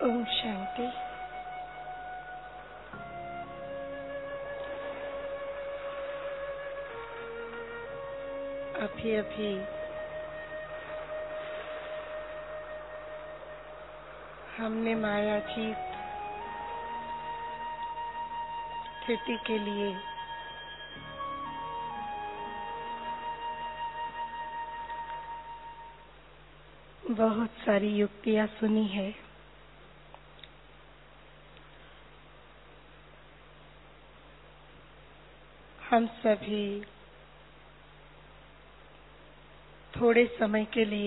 ओम शांति। अभी अभी हमने मायाजीत स्थिति के लिए बहुत सारी युक्तियां सुनी है। हम सभी थोड़े समय के लिए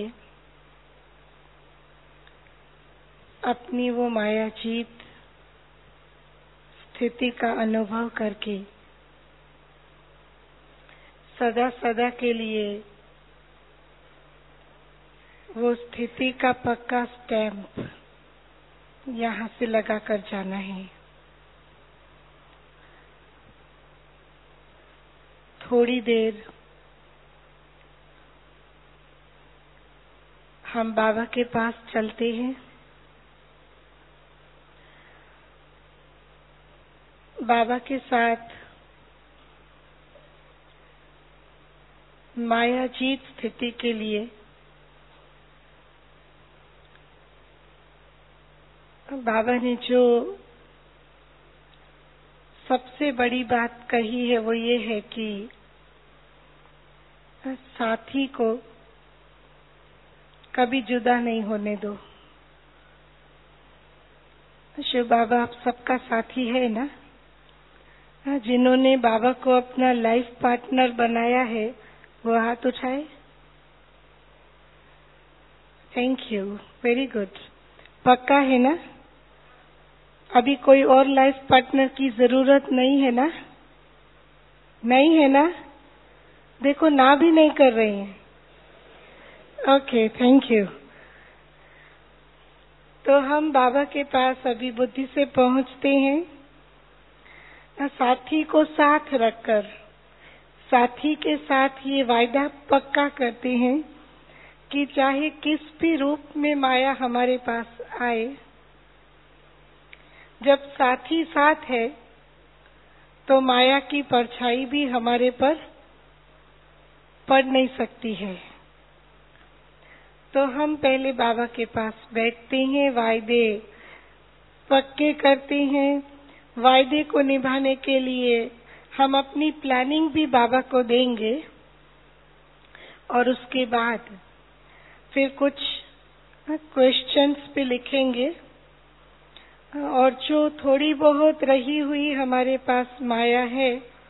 अपनी वो मायाजीत स्थिति का अनुभव करके सदा सदा के लिए वो स्थिति का पक्का स्टैंप यहाँ से लगा कर जाना है। थोड़ी देर हम बाबा के पास चलते हैं। बाबा के साथ मायाजीत स्थिति के लिए बाबा ने जो सबसे बड़ी बात कही है वो ये है कि साथी को कभी जुदा नहीं होने दो। शिव बाबा आप सबका साथी है ना? जिन्होंने बाबा को अपना लाइफ पार्टनर बनाया है वो हाथ उठाए। Thank you, very good. पक्का है ना? अभी कोई और लाइफ पार्टनर की जरूरत नहीं है ना? नहीं है ना? देखो ना भी नहीं कर रहे हैं। Okay, thank you. तो हम बाबा के पास अभी बुद्धि से पहुंचते हैं। साथी को साथ रखकर साथी के साथ ये वायदा पक्का करते हैं कि चाहे किस भी रूप में माया हमारे पास आए, जब साथी साथ है तो माया की परछाई भी हमारे पर पड़ नहीं सकती है। तो हम पहले बाबा के पास बैठते हैं, वायदे पक्के करते हैं। वायदे को निभाने के लिए हम अपनी प्लानिंग भी बाबा को देंगे और उसके बाद फिर कुछ क्वेश्चंस भी लिखेंगे और जो थोड़ी बहुत रही हुई हमारे पास माया है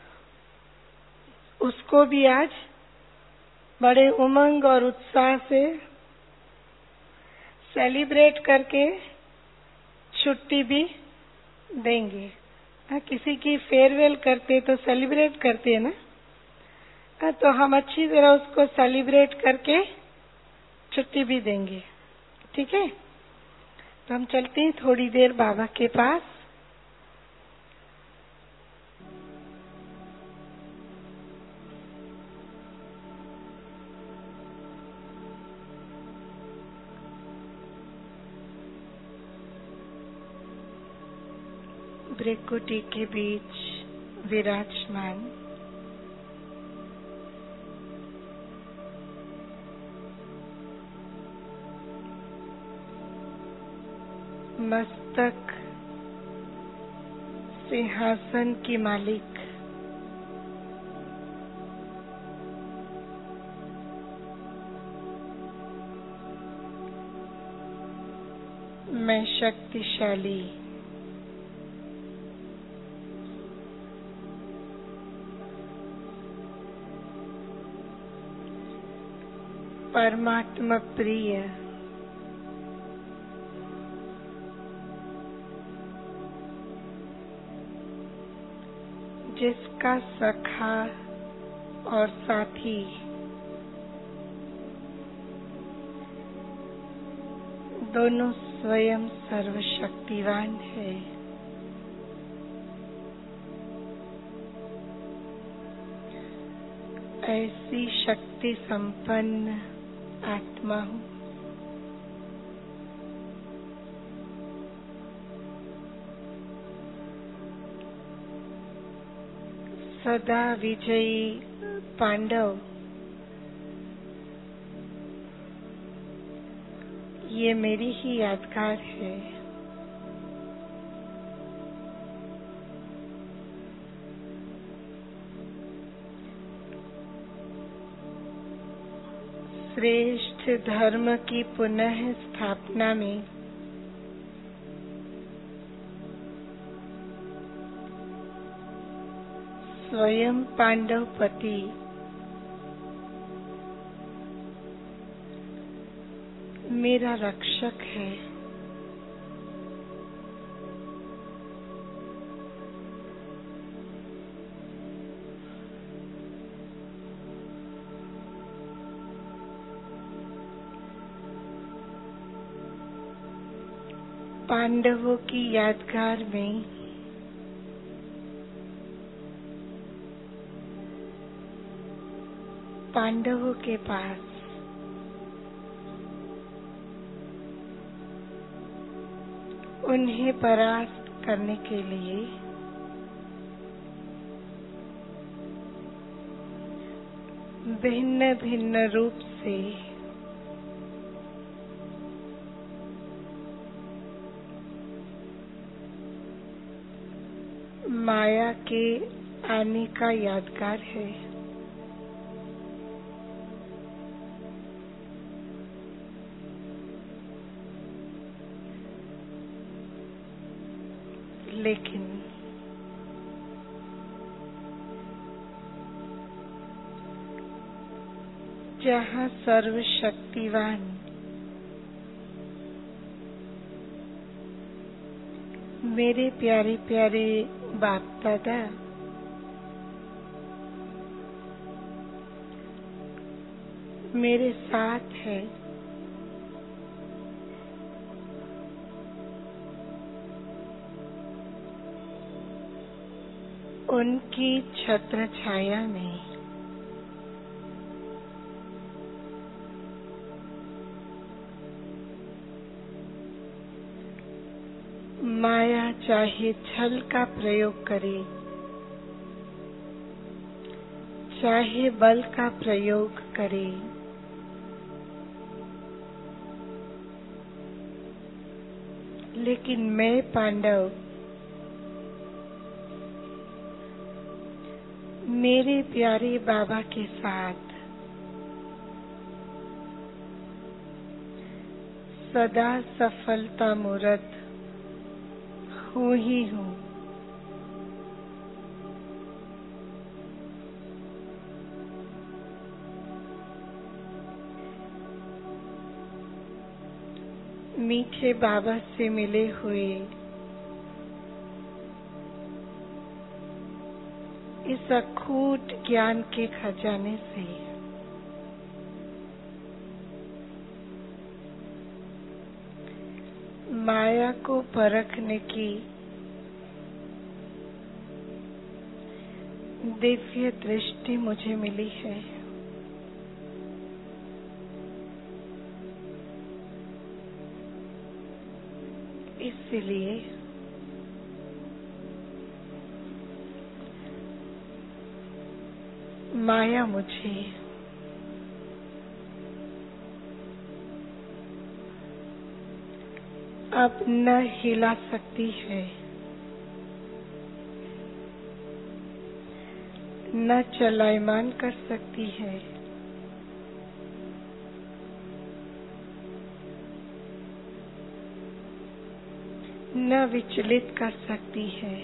उसको भी आज बड़े उमंग और उत्साह से सेलिब्रेट करके छुट्टी भी देंगे। किसी की फेयरवेल करते तो सेलिब्रेट करते हैं ना, तो हम अच्छी तरह उसको सेलिब्रेट करके छुट्टी भी देंगे। ठीक है? तो हम चलते हैं थोड़ी देर बाबा के पास। ब्रह्मकुटी के बीच विराजमान मस्तक सिंहासन की मालिक मैं शक्तिशाली परमात्मा प्रिय जिसका सखा और साथी दोनों स्वयं सर्वशक्तिवान है। ऐसी शक्ति संपन्न आत्मा हूँ। सदा विजयी पांडव, ये मेरी ही यादगार है। श्रेष्ठ धर्म की पुनः स्थापना में स्वयं पांडवपति मेरा रक्षक है। पांडवों की यादगार में पांडवों के पास उन्हें परास्त करने के लिए भिन्न भिन्न रूप से माया के आने का यादगार है। लेकिन जहाँ सर्वशक्तिवान मेरे प्यारे प्यारे बाप दादा मेरे साथ है, उनकी छत्र छाया में माया चाहे छल का प्रयोग करे, चाहे बल का प्रयोग करे, लेकिन मैं पांडव मेरे प्यारे बाबा के साथ सदा सफलता मूर्त हूँ ही हूँ। मीठे बाबा से मिले हुए इस अखूट ज्ञान के खजाने से माया को परखने की दिव्य दृष्टि मुझे मिली है। इसलिए माया मुझे अब न हिला सकती है, न चलायमान कर सकती है, न विचलित कर सकती है।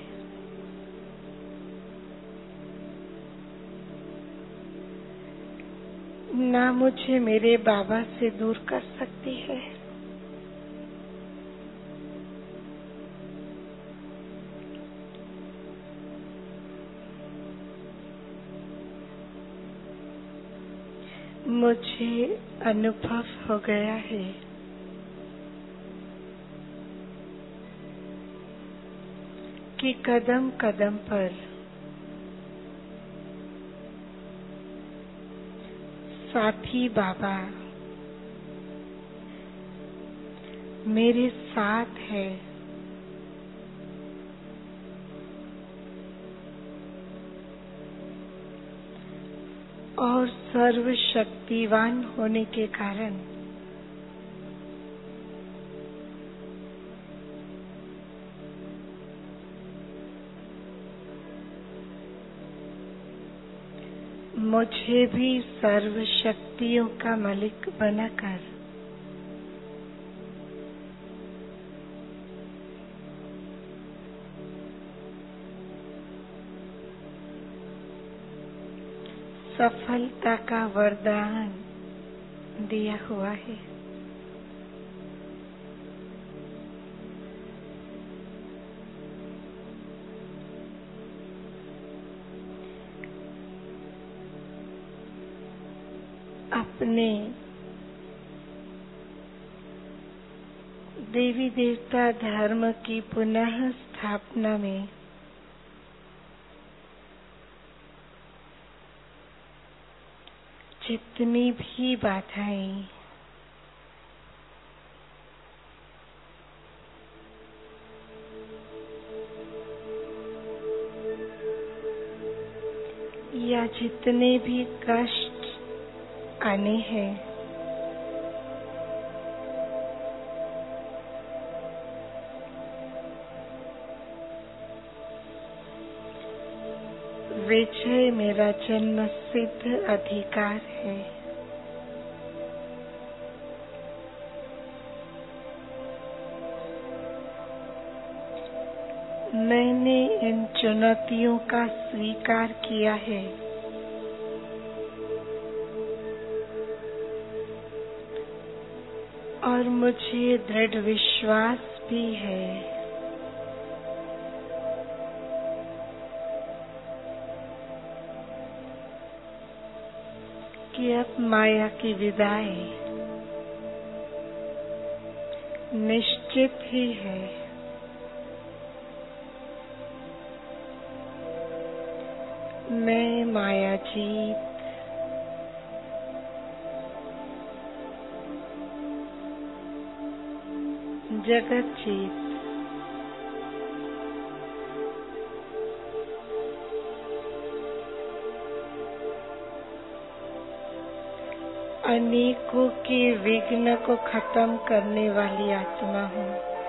न मुझे मेरे बाबा से दूर कर सकती है। मुझे अनुभव हो गया है कि कदम कदम पर साथी बाबा मेरे साथ है। और सर्वशक्तिवान होने के कारण मुझे भी सर्व शक्तियों का मालिक बनाकर सफलता का वरदान दिया हुआ है। अपने देवी देवता धर्म की पुनः स्थापना में जितनी भी बाधाएं या जितने भी कष्ट आने हैं, विजय मेरा जन्म सिद्ध अधिकार है। मैंने इन चुनौतियों का स्वीकार किया है और मुझे दृढ़ विश्वास भी है कि अब माया की विदाई निश्चित ही है। मैं माया जीत जगत जीत अनेकों के विघ्न को खत्म करने वाली आत्मा हूँ।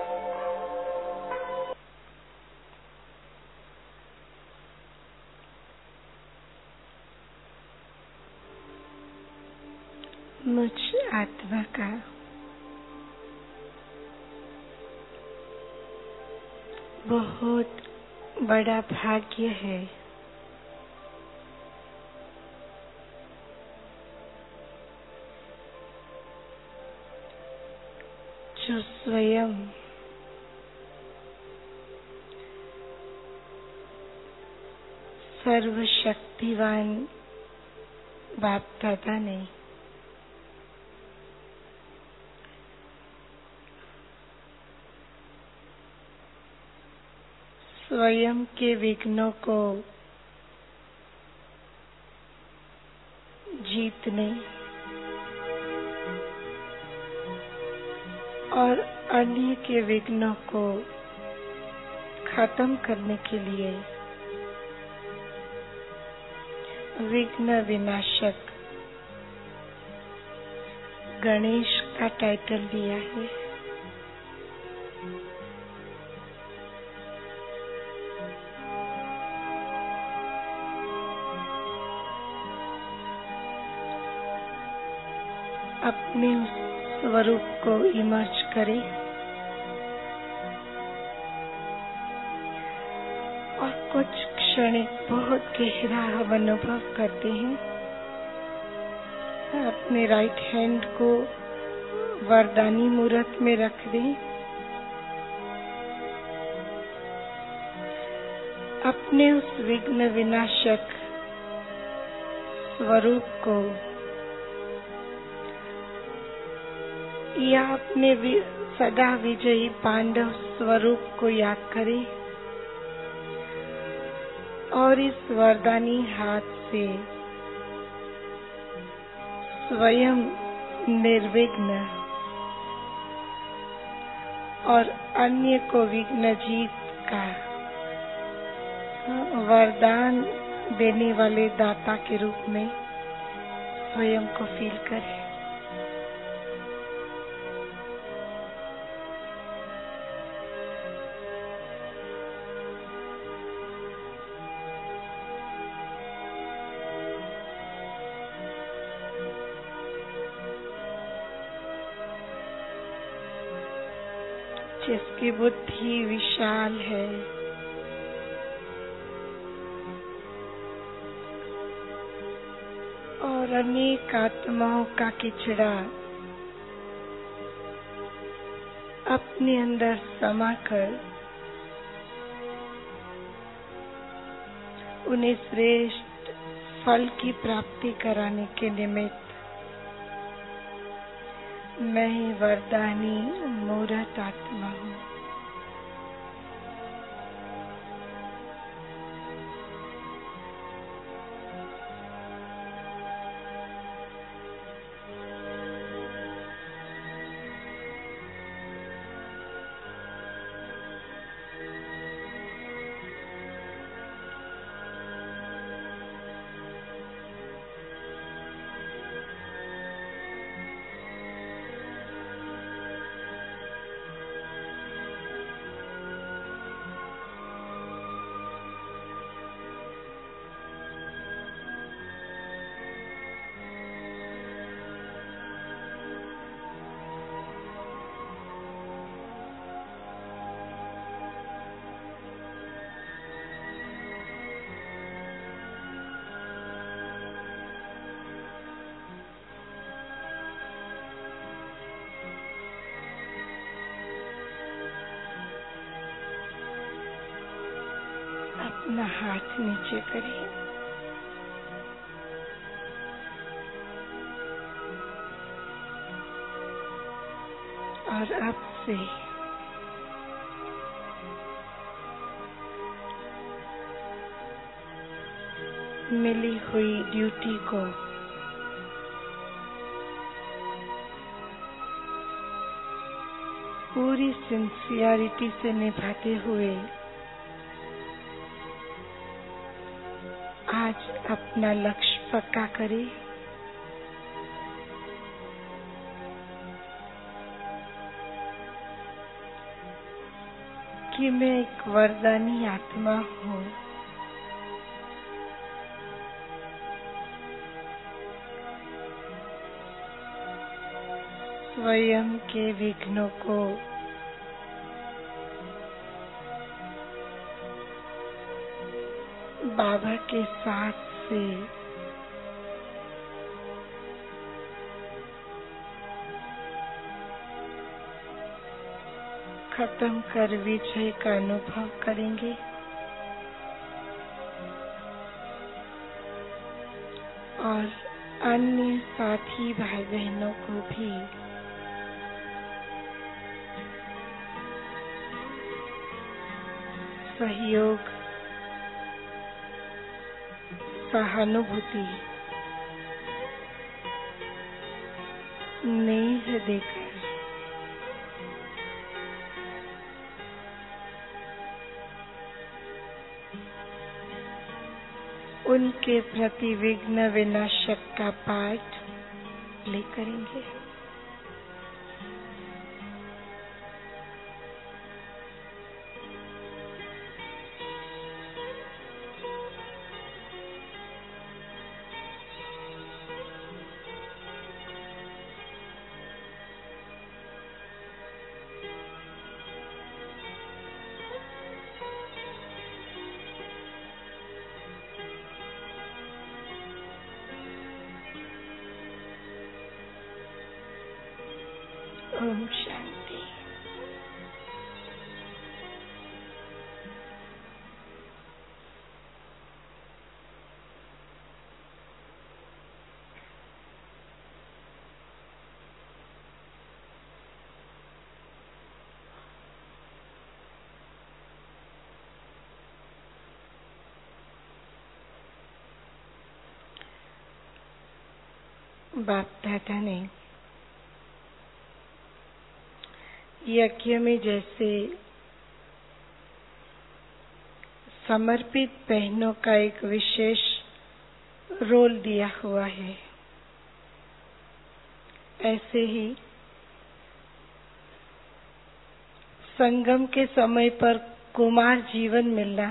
मुझ आत्मा का बहुत बड़ा भाग्य है जो स्वयं सर्वशक्तिवान बाप दादा ने स्वयं के विघ्नों को जीतने और अन्य के विघ्नों को खत्म करने के लिए विघ्न विनाशक गणेश का टाइटल दिया है। अपने स्वरूप को इमर्ज करें और कुछ क्षण बहुत गहरा अनुभव करते हैं। अपने राइट हैंड को वरदानी मूर्त में रख दें। अपने उस विघ्न विनाशक स्वरूप को या अपने सदा विजयी पांडव स्वरूप को याद करें और इस वरदानी हाथ से स्वयं निर्विघ्न और अन्य को विघ्न जीत का वरदान देने वाले दाता के रूप में स्वयं को फील करें। जिसकी बुद्धि विशाल है, और अनेक आत्माओं का किचड़ा अपने अंदर समाकर उन्हें श्रेष्ठ फल की प्राप्ति कराने के निमित्त मैं वरदानी मूर्त आत्मा हूँ। अपना हाथ नीचे करें और अब से मिली हुई ड्यूटी को पूरी सिंसियरिटी से निभाते हुए आज अपना लक्ष्य पक्का करें। कि मैं एक वरदानी आत्मा हूँ। स्वयं के विघ्नों को बाबा के साथ से खत्म कर विजय का अनुभव करेंगे। और अन्य साथी भाई बहनों को भी सहयोग, सहानुभूति, नेह देकर उनके प्रति विघ्न विनाशक का पाठ ले करेंगे। ओम शांति। बाप दादा ने यज्ञ में जैसे समर्पित बहनों का एक विशेष रोल दिया हुआ है, ऐसे ही संगम के समय पर कुमार जीवन मिलना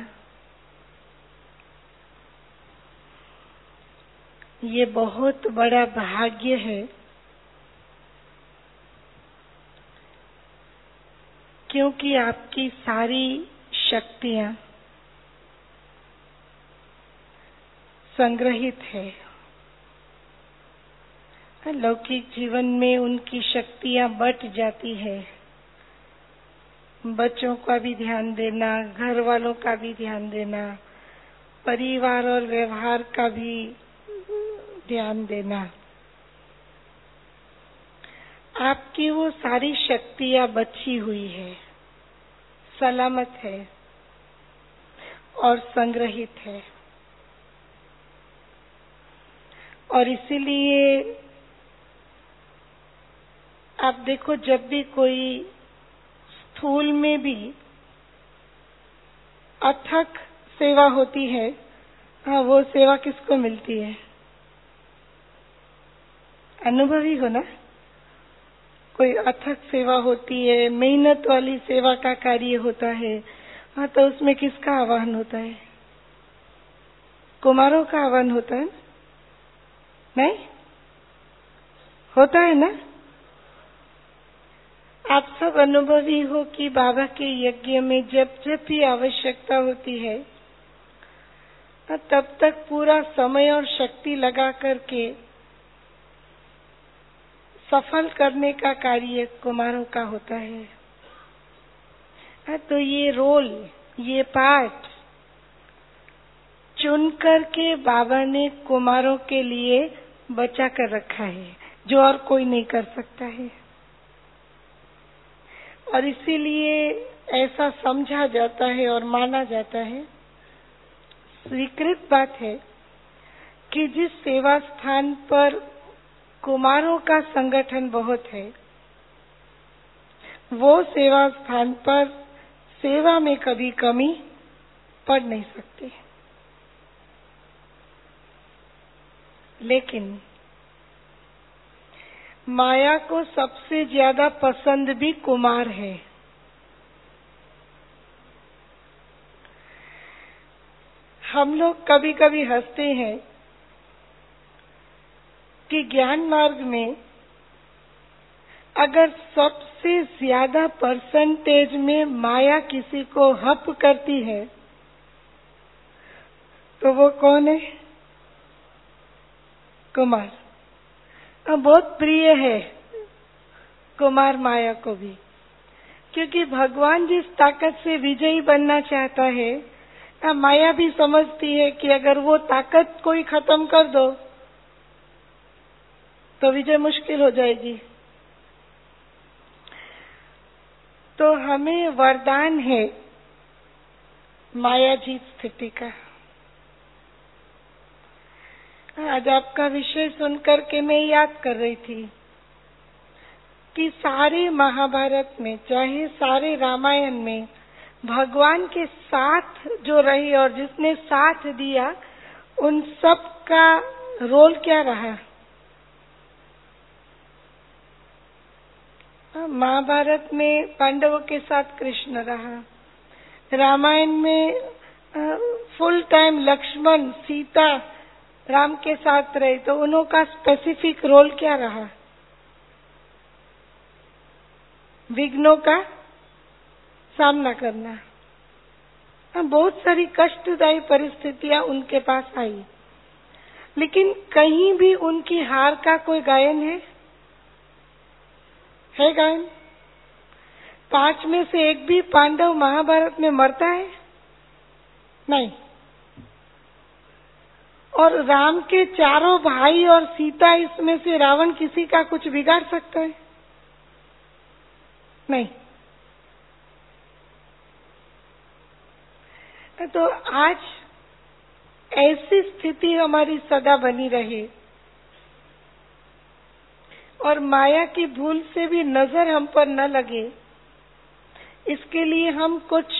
ये बहुत बड़ा भाग्य है, क्योंकि आपकी सारी शक्तियां संग्रहित है। लौकिक जीवन में उनकी शक्तियां बट जाती है। बच्चों का भी ध्यान देना, घर वालों का भी ध्यान देना, परिवार और व्यवहार का भी ध्यान देना। आपकी वो सारी शक्तियां बची हुई है, सलामत है और संग्रहित है। और इसीलिए आप देखो, जब भी कोई स्थूल में भी अथक सेवा होती है, वो सेवा किसको मिलती है? अनुभवी हो ना? कोई अथक सेवा होती है, मेहनत वाली सेवा का कार्य होता है, तो उसमें किसका आह्वान होता है? कुमारों का आह्वान होता है? नहीं होता है ना? आप सब अनुभवी हो कि बाबा के यज्ञ में जब जब भी आवश्यकता होती है, तब तक पूरा समय और शक्ति लगा करके सफल करने का कार्य कुमारों का होता है। तो ये रोल, ये पार्ट चुन करके बाबा ने कुमारों के लिए बचा कर रखा है, जो और कोई नहीं कर सकता है। और इसीलिए ऐसा समझा जाता है और माना जाता है, स्वीकृत बात है कि जिस सेवा स्थान पर कुमारों का संगठन बहुत है, वो सेवा स्थान पर सेवा में कभी कमी पड़ नहीं सकती। लेकिन माया को सबसे ज्यादा पसंद भी कुमार है। हम लोग कभी कभी हंसते हैं कि ज्ञान मार्ग में अगर सबसे ज्यादा परसेंटेज में माया किसी को हप करती है, तो वो कौन है? कुमार। बहुत प्रिय है कुमार माया को भी, क्योंकि भगवान जिस ताकत से विजयी बनना चाहता है, माया भी समझती है कि अगर वो ताकत कोई खत्म कर दो तो विजय मुश्किल हो जाएगी। तो हमें वरदान है माया जीत स्थिति का। आज आपका विषय सुनकर के मैं याद कर रही थी कि सारे महाभारत में, चाहे सारे रामायण में, भगवान के साथ जो रही और जिसने साथ दिया, उन सब का रोल क्या रहा? महाभारत में पांडवों के साथ कृष्ण रहा, रामायण में फुल टाइम लक्ष्मण सीता राम के साथ रहे, तो उन्हों का स्पेसिफिक रोल क्या रहा? विघ्नों का सामना करना। बहुत सारी कष्टदायी परिस्थितियां उनके पास आई, लेकिन कहीं भी उनकी हार का कोई गायन है गायन? 5 में से एक भी पांडव महाभारत में मरता है? नहीं। और राम के चारों भाई और सीता, इसमें से रावण किसी का कुछ बिगाड़ सकता है? नहीं। तो आज ऐसी स्थिति हमारी सदा बनी रहे और माया की भूल से भी नजर हम पर न लगे, इसके लिए हम कुछ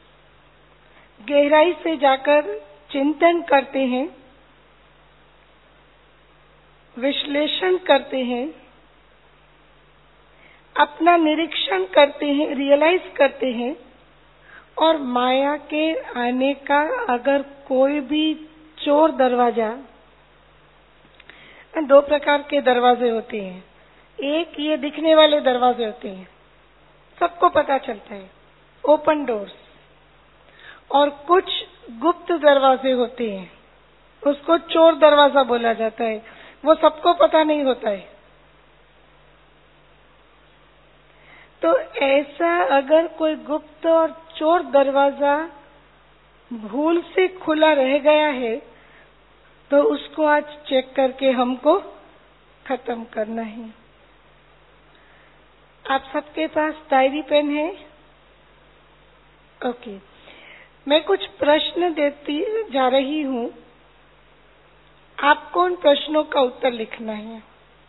गहराई से जाकर चिंतन करते हैं, विश्लेषण करते हैं अपना निरीक्षण करते हैं, रियलाइज करते हैं, और माया के आने का अगर कोई भी चोर दरवाजा, दो प्रकार के दरवाजे होते हैं। एक ये दिखने वाले दरवाजे होते हैं, सबको पता चलता है, ओपन डोर्स, और कुछ गुप्त दरवाजे होते हैं, उसको चोर दरवाजा बोला जाता है, वो सबको पता नहीं होता है। तो ऐसा अगर कोई गुप्त और चोर दरवाजा भूल से खुला रह गया है तो उसको आज चेक करके हमको खत्म करना है। आप सबके पास डायरी पेन है? ओके, मैं कुछ प्रश्न देती जा रही हूँ, आपको उन प्रश्नों का उत्तर लिखना है।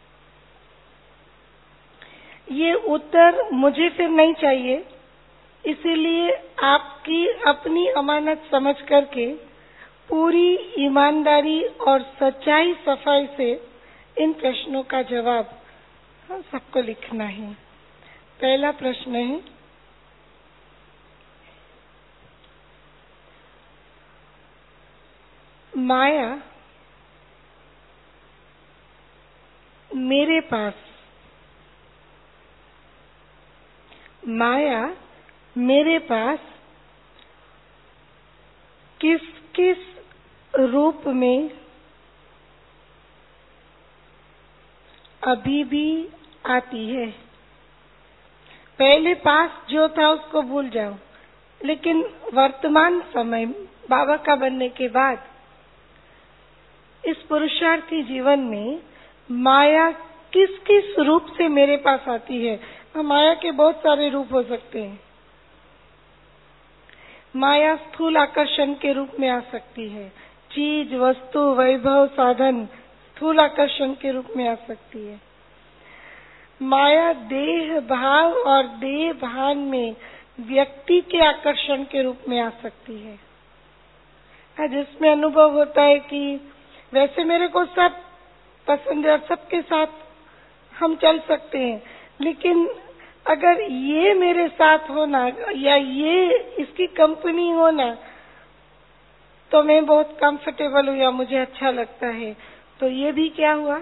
ये उत्तर मुझे फिर नहीं चाहिए, इसीलिए आपकी अपनी अमानत समझ करके पूरी ईमानदारी और सच्चाई सफाई से इन प्रश्नों का जवाब हम सबको लिखना है। पहला प्रश्न है, माया मेरे पास, माया मेरे पास किस किस रूप में अभी भी आती है? पहले पास जो था उसको भूल जाओ, लेकिन वर्तमान समय बाबा का बनने के बाद इस पुरुषार्थी जीवन में माया किस किस रूप से मेरे पास आती है? माया के बहुत सारे रूप हो सकते हैं। माया स्थूल आकर्षण के रूप में आ सकती है, चीज, वस्तु, वैभव, साधन स्थूल आकर्षण के रूप में आ सकती है। माया देह भाव और देह भान में व्यक्ति के आकर्षण के रूप में आ सकती है, जिसमें अनुभव होता है कि वैसे मेरे को सब पसंद है और सबके साथ हम चल सकते हैं, लेकिन अगर ये मेरे साथ होना या ये इसकी कंपनी होना तो मैं बहुत कंफर्टेबल हूँ या मुझे अच्छा लगता है। तो ये भी क्या हुआ?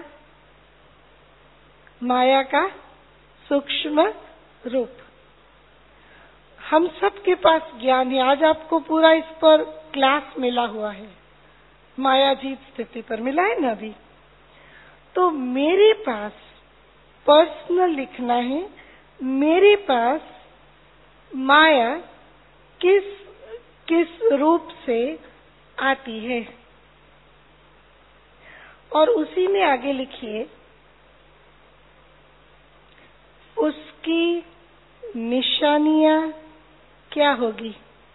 माया का सूक्ष्म रूप। हम सबके पास ज्ञान है, आज आपको पूरा इस पर क्लास मिला हुआ है, मायाजीत स्थिति पर मिला है ना अभी। तो मेरे पास पर्सनल लिखना है, मेरे पास माया किस किस रूप से आती है, और उसी में आगे लिखिए उसकी निशानियां क्या होगी।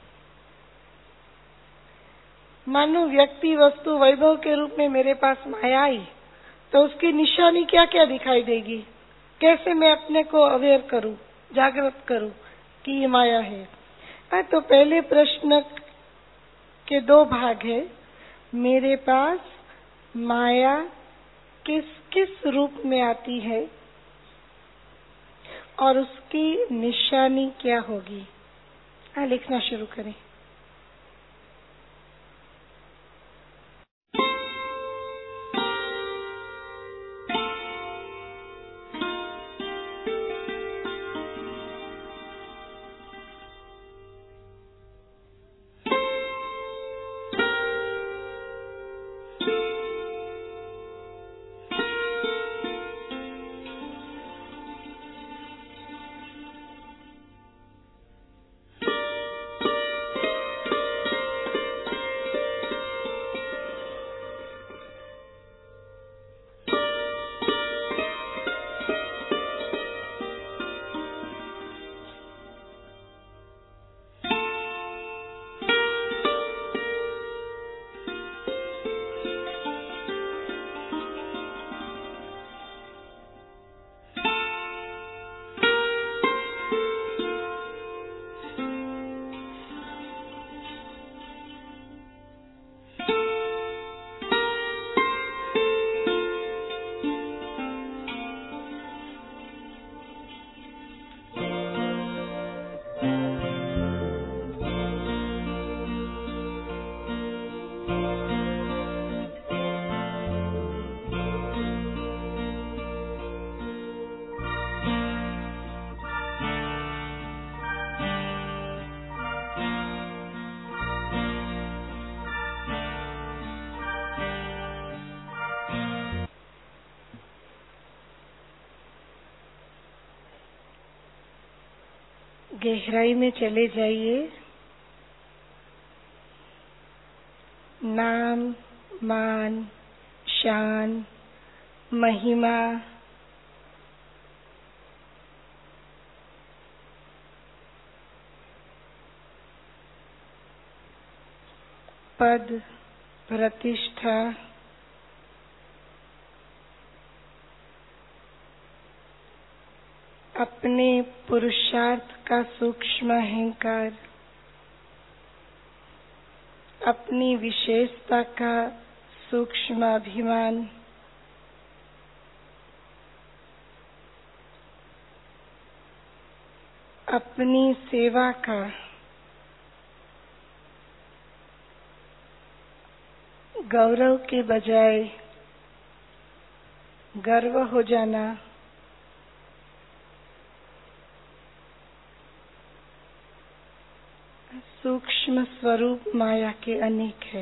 मानो व्यक्ति, वस्तु, वैभव के रूप में मेरे पास माया आई तो उसकी निशानी क्या क्या दिखाई देगी? कैसे मैं अपने को अवेयर करूं, जागृत करूं कि ये माया है। तो पहले प्रश्न के दो भाग है, मेरे पास माया किस किस रूप में आती है और उसकी निशानी क्या होगी। लिखना शुरू करें। गहराई में चले जाइए। नाम, मान, शान, महिमा, पद, प्रतिष्ठा, अपने पुरुषार्थ का सूक्ष्म अहंकार, अपनी विशेषता का सूक्ष्म अभिमान, अपनी सेवा का गौरव के बजाय गर्व हो जाना, सूक्ष्म स्वरूप माया के अनेक है।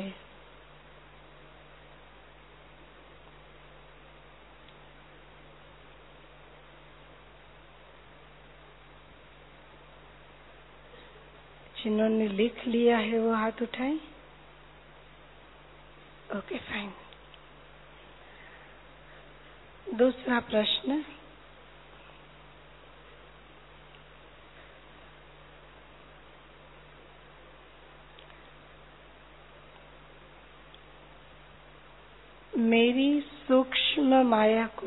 जिन्होंने लिख लिया है वो हाथ उठाएं। Okay, fine. दूसरा प्रश्न, मेरी सूक्ष्म माया को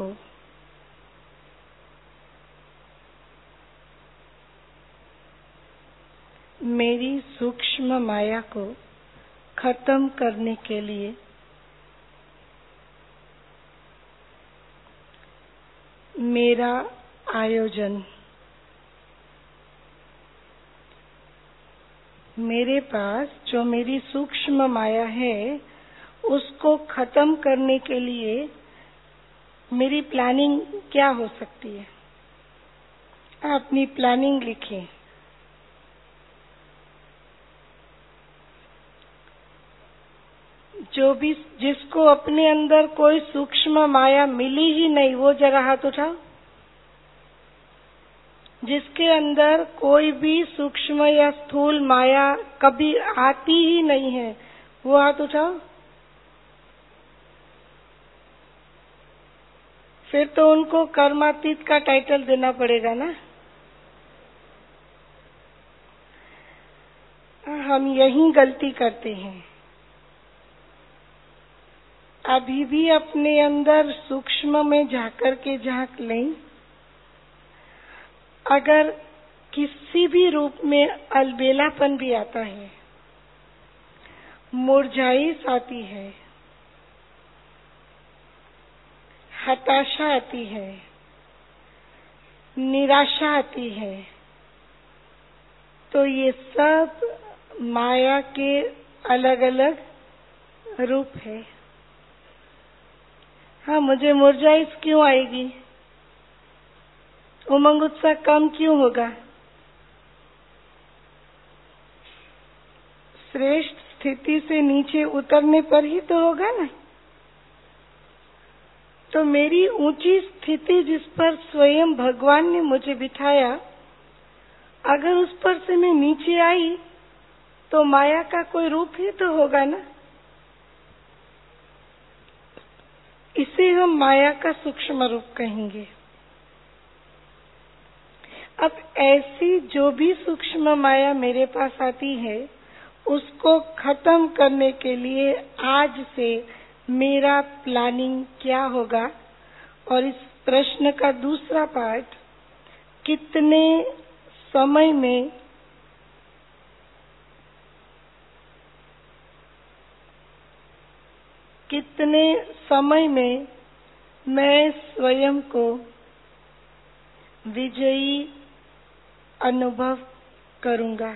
खत्म करने के लिए मेरा आयोजन, मेरे पास जो मेरी सूक्ष्म माया है उसको खत्म करने के लिए मेरी प्लानिंग क्या हो सकती है? आप अपनी प्लानिंग लिखें। जो भी, जिसको अपने अंदर कोई सूक्ष्म माया मिली ही नहीं, वो जरा हाथ उठाओ। जिसके अंदर कोई भी सूक्ष्म या स्थूल माया कभी आती ही नहीं है, वो हाथ उठाओ। फिर तो उनको कर्मातीत का टाइटल देना पड़ेगा ना। हम यही गलती करते हैं। अभी भी अपने अंदर सूक्ष्म में जाकर के झांक लें। अगर किसी भी रूप में अलबेलापन भी आता है, मुरझाइश आती है, हताशा आती है, निराशा आती है, तो ये सब माया के अलग अलग रूप है। हाँ, मुझे मुरझाइश क्यों आएगी? उमंग उत्साह कम क्यों होगा? श्रेष्ठ स्थिति से नीचे उतरने पर ही तो होगा ना। तो मेरी ऊंची स्थिति जिस पर स्वयं भगवान ने मुझे बिठाया, अगर उस पर से मैं नीचे आई तो माया का कोई रूप ही तो होगा ना। इसे हम माया का सूक्ष्म रूप कहेंगे। अब ऐसी जो भी सूक्ष्म माया मेरे पास आती है, उसको खत्म करने के लिए आज से मेरा प्लानिंग क्या होगा? और इस प्रश्न का दूसरा पार्ट, कितने समय में मैं स्वयं को विजयी अनुभव करूंगा?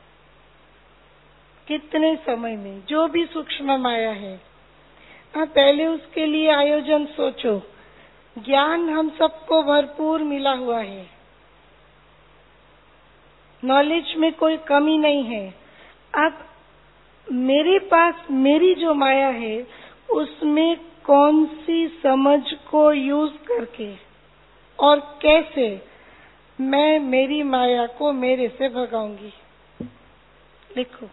कितने समय में? जो भी सूक्ष्म माया है, आप पहले उसके लिए आयोजन सोचो। ज्ञान हम सबको भरपूर मिला हुआ है, नॉलेज में कोई कमी नहीं है। अब मेरे पास मेरी जो माया है, उसमें कौन सी समझ को यूज करके और कैसे मैं मेरी माया को मेरे से भगाऊंगी। लिखो।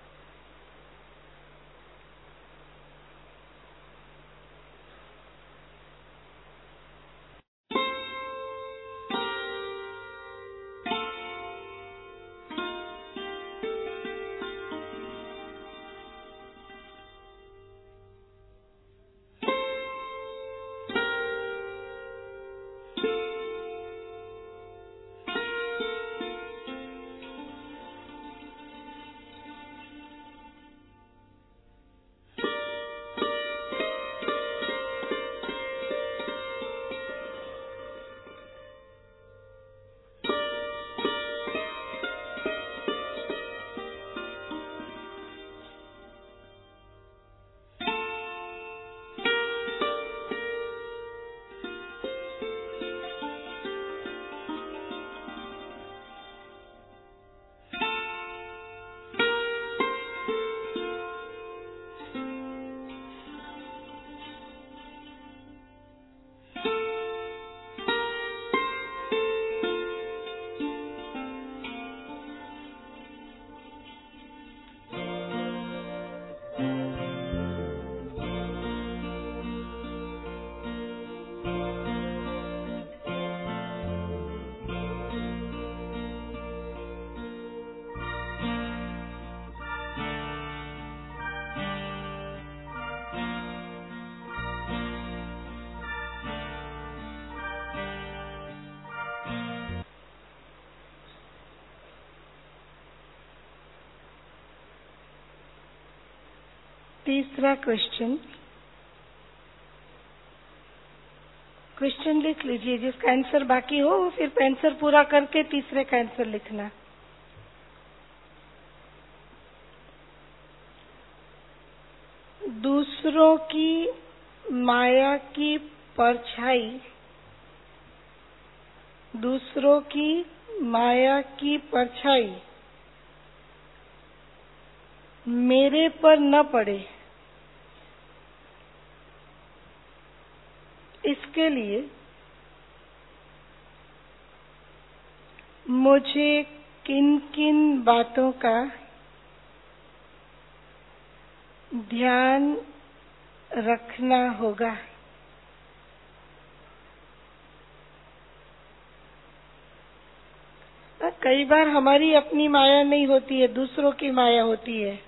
तीसरा क्वेश्चन लिख लीजिए। जिसका आंसर बाकी हो वो फिर आंसर पूरा करके तीसरे का आंसर लिखना। दूसरों की माया की परछाई, दूसरों की माया की परछाई मेरे पर न पड़े, इसके लिए मुझे किन किन बातों का ध्यान रखना होगा। कई बार हमारी अपनी माया नहीं होती है, दूसरों की माया होती है।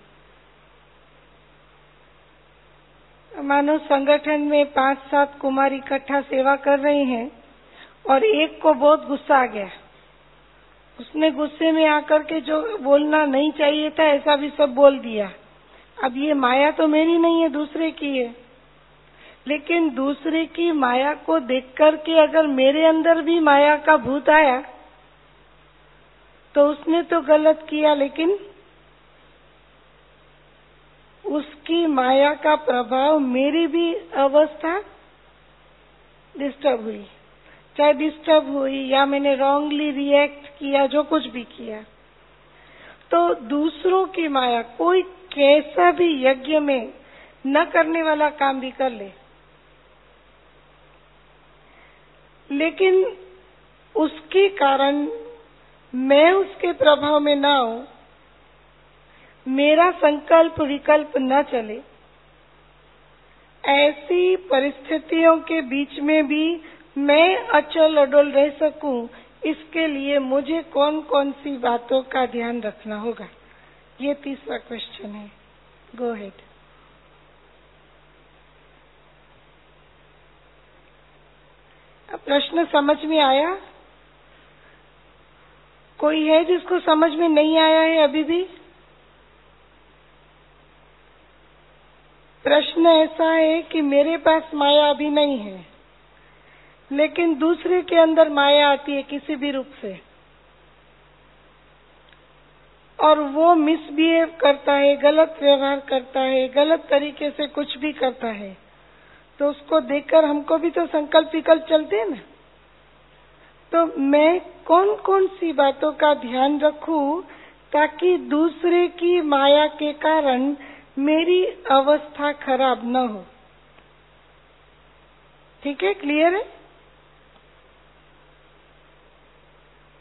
मानो संगठन में 5-7 कुमार इकट्ठा सेवा कर रहे हैं और एक को बहुत गुस्सा आ गया। उसने गुस्से में आकर के जो बोलना नहीं चाहिए था ऐसा भी सब बोल दिया। अब ये माया तो मेरी नहीं है, दूसरे की है। लेकिन दूसरे की माया को देख करके अगर मेरे अंदर भी माया का भूत आया तो उसने तो गलत किया, लेकिन उसकी माया का प्रभाव मेरी भी अवस्था डिस्टर्ब हुई। चाहे डिस्टर्ब हुई या मैंने रॉन्गली रिएक्ट किया, जो कुछ भी किया, तो दूसरों की माया कोई कैसा भी यज्ञ में न करने वाला काम भी कर ले, लेकिन उसके कारण मैं उसके प्रभाव में ना हूं, मेरा संकल्प विकल्प न चले, ऐसी परिस्थितियों के बीच में भी मैं अचल अडोल रह सकूं, इसके लिए मुझे कौन कौन सी बातों का ध्यान रखना होगा। ये तीसरा क्वेश्चन है। Go ahead. अब प्रश्न समझ में आया? कोई है जिसको समझ में नहीं आया है अभी भी? प्रश्न ऐसा है कि मेरे पास माया अभी नहीं है, लेकिन दूसरे के अंदर माया आती है किसी भी रूप से, और वो मिसबिहेव करता है, गलत व्यवहार करता है, गलत तरीके से कुछ भी करता है, तो उसको देखकर हमको भी तो संकल्प विकल्प चलते हैं ना। तो मैं कौन कौन सी बातों का ध्यान रखूं ताकि दूसरे की माया के कारण मेरी अवस्था खराब न हो। ठीक है, क्लियर है?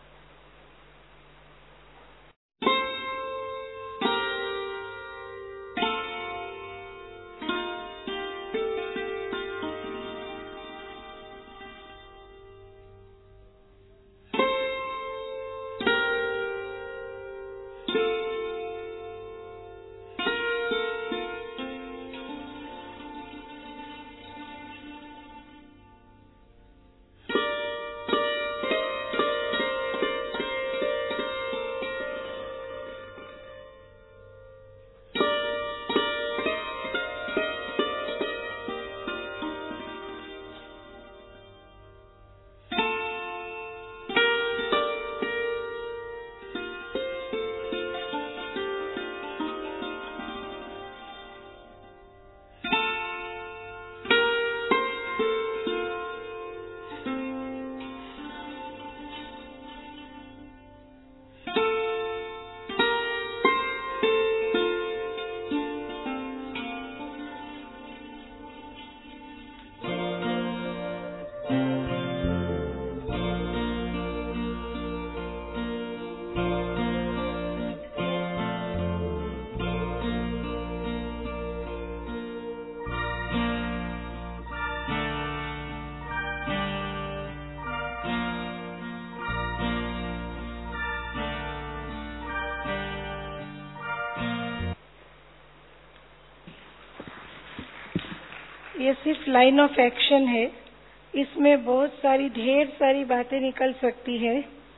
ये सिर्फ लाइन ऑफ एक्शन है, इसमें बहुत सारी ढेर सारी बातें निकल सकती है।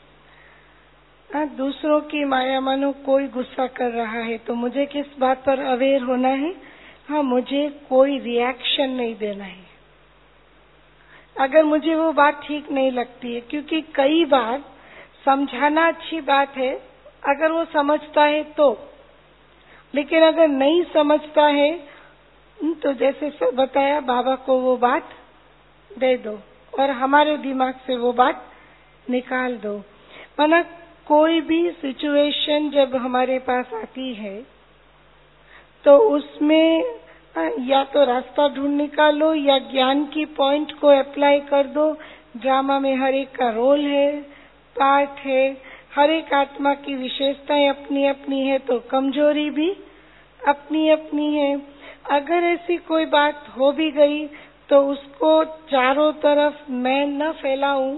दूसरों की माया मानो कोई गुस्सा कर रहा है तो मुझे किस बात पर अवेयर होना है? मुझे कोई रिएक्शन नहीं देना है अगर मुझे वो बात ठीक नहीं लगती है, क्योंकि कई बार समझाना अच्छी बात है अगर वो समझता है तो, लेकिन अगर नहीं समझता है तो जैसे बताया बाबा को वो बात दे दो और हमारे दिमाग से वो बात निकाल दो। माना कोई भी सिचुएशन जब हमारे पास आती है तो उसमें या तो रास्ता ढूंढ निकालो या ज्ञान की पॉइंट को अप्लाई कर दो। ड्रामा में हर एक का रोल है, पार्ट है, हर एक आत्मा की विशेषताएं अपनी अपनी है तो कमजोरी भी अपनी अपनी है। अगर ऐसी कोई बात हो भी गई तो उसको चारों तरफ मैं न फैलाऊं,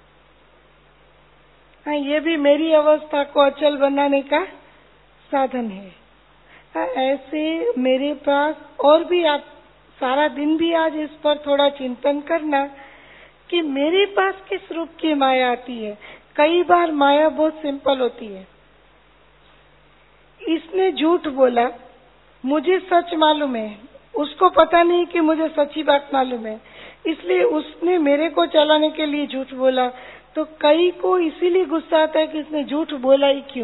ये भी मेरी अवस्था को अचल बनाने का साधन है। ऐसे मेरे पास और भी, आप सारा दिन भी आज इस पर थोड़ा चिंतन करना कि मेरे पास किस रूप की माया आती है। कई बार माया बहुत सिंपल होती है। इसने झूठ बोला, मुझे सच मालूम है, उसको पता नहीं कि मुझे सच्ची बात मालूम है, इसलिए उसने मेरे को चलाने के लिए झूठ बोला। तो कई को इसीलिए गुस्सा आता है कि इसने झूठ बोला ही क्यों,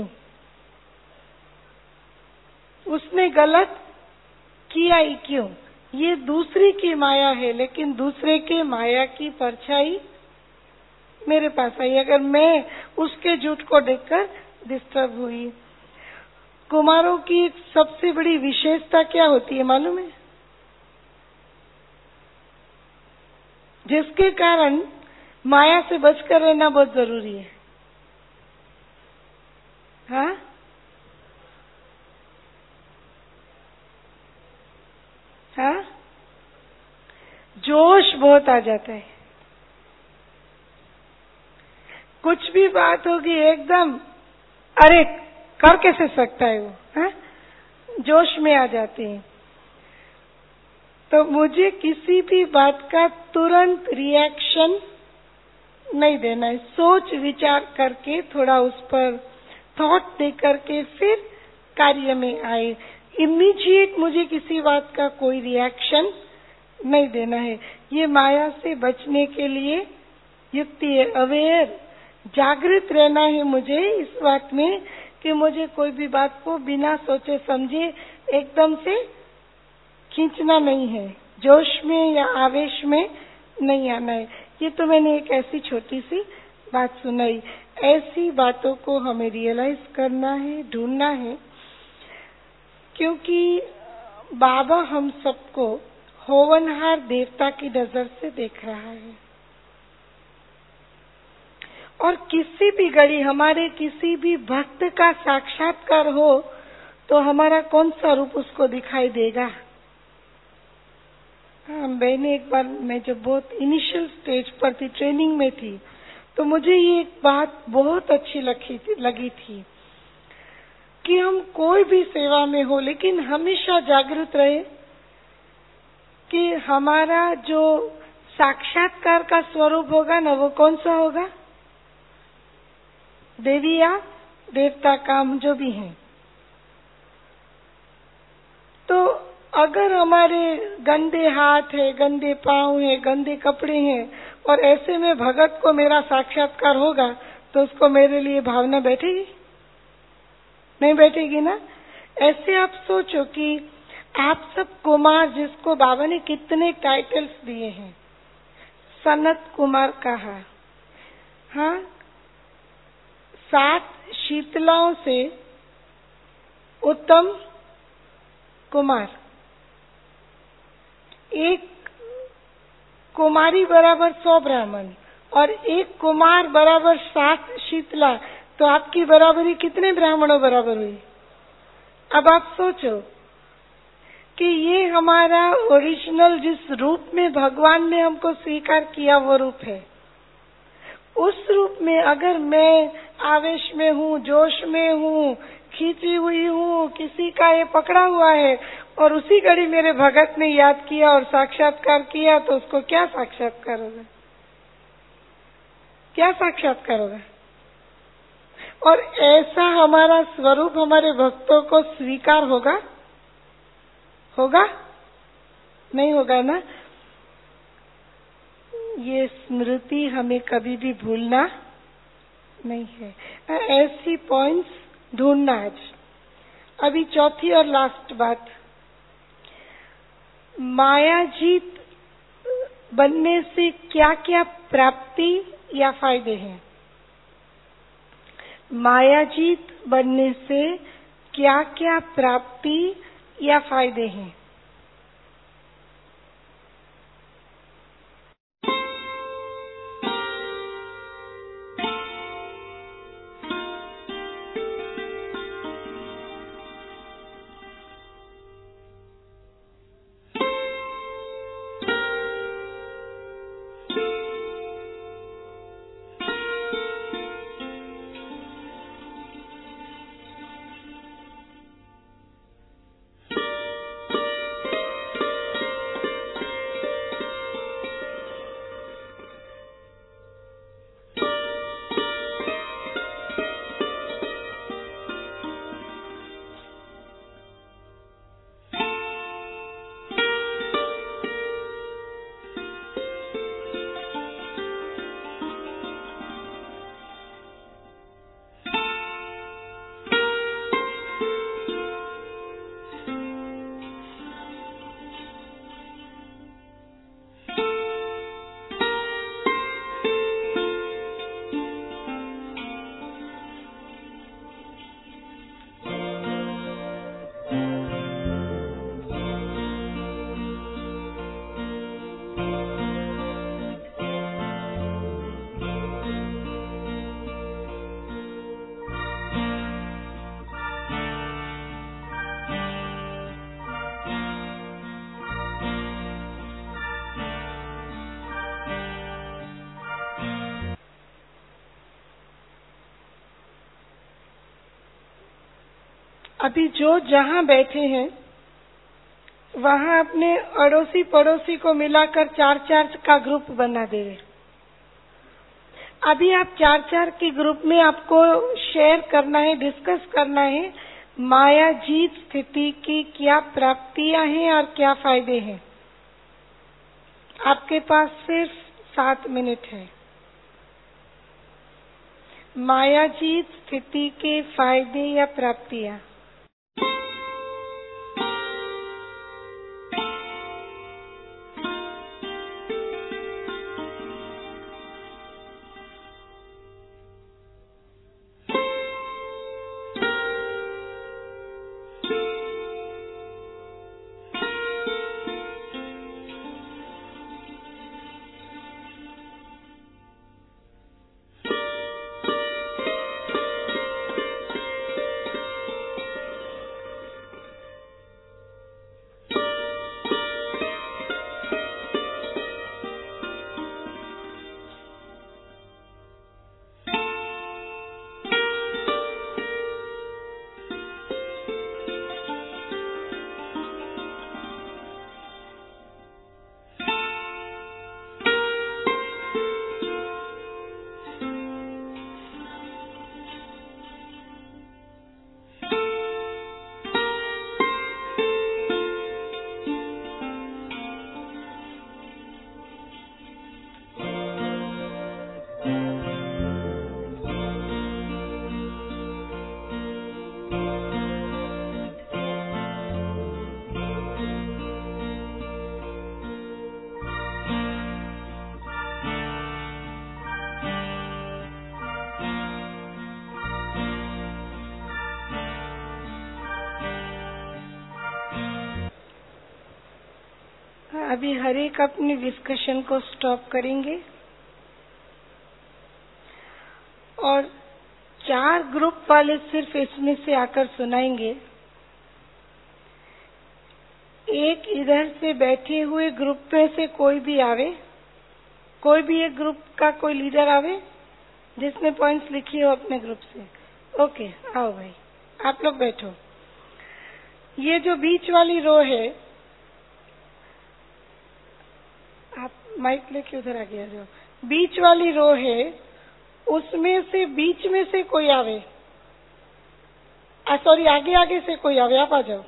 उसने गलत किया ही क्यों। ये दूसरी की माया है, लेकिन दूसरे के माया की परछाई मेरे पास आई अगर मैं उसके झूठ को देखकर डिस्टर्ब हुई। कुमारों की एक सबसे बड़ी विशेषता क्या होती है मालूम है? जिसके कारण माया से बचकर रहना बहुत जरूरी है। जोश बहुत आ जाता है। कुछ भी बात होगी एकदम, अरे कर कैसे सकता है वो, जोश में आ जाते हैं। तो मुझे किसी भी बात का तुरंत रिएक्शन नहीं देना है, सोच विचार करके थोड़ा उस पर थॉट दे करके फिर कार्य में आए। इमीडिएट मुझे किसी बात का कोई रिएक्शन नहीं देना है। ये माया से बचने के लिए युक्ति है। अवेयर, जागृत रहना है मुझे इस बात में कि मुझे कोई भी बात को बिना सोचे समझे एकदम से खींचना नहीं है, जोश में या आवेश में नहीं आना है। ये तो मैंने एक ऐसी छोटी सी बात सुनाई। ऐसी बातों को हमें रियलाइज करना है, ढूंढना है, क्योंकि बाबा हम सबको होवनहार देवता की नजर से देख रहा है। और किसी भी घड़ी हमारे किसी भी भक्त का साक्षात्कार हो तो हमारा कौन सा रूप उसको दिखाई देगा। मैंने एक बार, मैं जब बहुत इनिशियल स्टेज पर थी, ट्रेनिंग में थी, तो मुझे ये एक बात बहुत अच्छी लगी थी कि हम कोई भी सेवा में हो लेकिन हमेशा जागृत रहे कि हमारा जो साक्षात्कार का स्वरूप होगा ना, वो कौन सा होगा, देवी या देवता का, हम जो भी हैं। तो अगर हमारे गंदे हाथ है, गंदे पांव है, गंदे कपड़े हैं और ऐसे में भगत को मेरा साक्षात्कार होगा तो उसको मेरे लिए भावना बैठेगी? नहीं बैठेगी ना। ऐसे आप सोचो कि आप सब कुमार, जिसको बाबा ने कितने टाइटल्स दिए हैं, सनत कुमार कहा, 7 शीतलाओं से उत्तम कुमार, एक कुमारी बराबर 100 ब्राह्मण और एक कुमार बराबर 7 शीतला, तो आपकी बराबरी कितने ब्राह्मणों बराबर हुई? अब आप सोचो कि ये हमारा ओरिजिनल जिस रूप में भगवान ने हमको स्वीकार किया वो रूप है। उस रूप में अगर मैं आवेश में हूँ, जोश में हूँ, खींची हुई हूँ, किसी का ये पकड़ा हुआ है, और उसी घड़ी मेरे भगत ने याद किया और साक्षात्कार किया, तो उसको क्या साक्षात्कार होगा? क्या साक्षात्कार होगा? और ऐसा हमारा स्वरूप हमारे भक्तों को स्वीकार होगा? होगा? नहीं होगा ना? ये स्मृति हमें कभी भी भूलना नहीं है। ऐसी पॉइंट्स ढूंढना आज। अभी चौथी और लास्ट बात, मायाजीत बनने से क्या क्या प्राप्ति या फायदे हैं? मायाजीत बनने से क्या क्या प्राप्ति या फायदे हैं? अभी जो जहाँ बैठे हैं वहाँ अपने अड़ोसी पड़ोसी को मिलाकर 4-4 का ग्रुप बना देंगे। अभी आप 4-4 के ग्रुप में आपको शेयर करना है, डिस्कस करना है मायाजीत स्थिति की क्या प्राप्तियां हैं और क्या फायदे हैं। आपके पास सिर्फ 7 मिनट है। मायाजीत स्थिति के फायदे या प्राप्तियां। अभी हर एक अपने डिस्कशन को स्टॉप करेंगे और 4 ग्रुप वाले सिर्फ इसमें से आकर सुनाएंगे। एक इधर से बैठे हुए ग्रुप में से कोई भी आवे, कोई भी एक ग्रुप का कोई लीडर आवे जिसने पॉइंट्स लिखी हो अपने ग्रुप से। ओके, आओ भाई। आप लोग बैठो। ये जो बीच वाली रो है, आप माइक लेके उधर आ गया, जो बीच वाली रो है उसमें से बीच में से कोई आवे, सॉरी आगे आगे से कोई आवे, आप आ जाओ।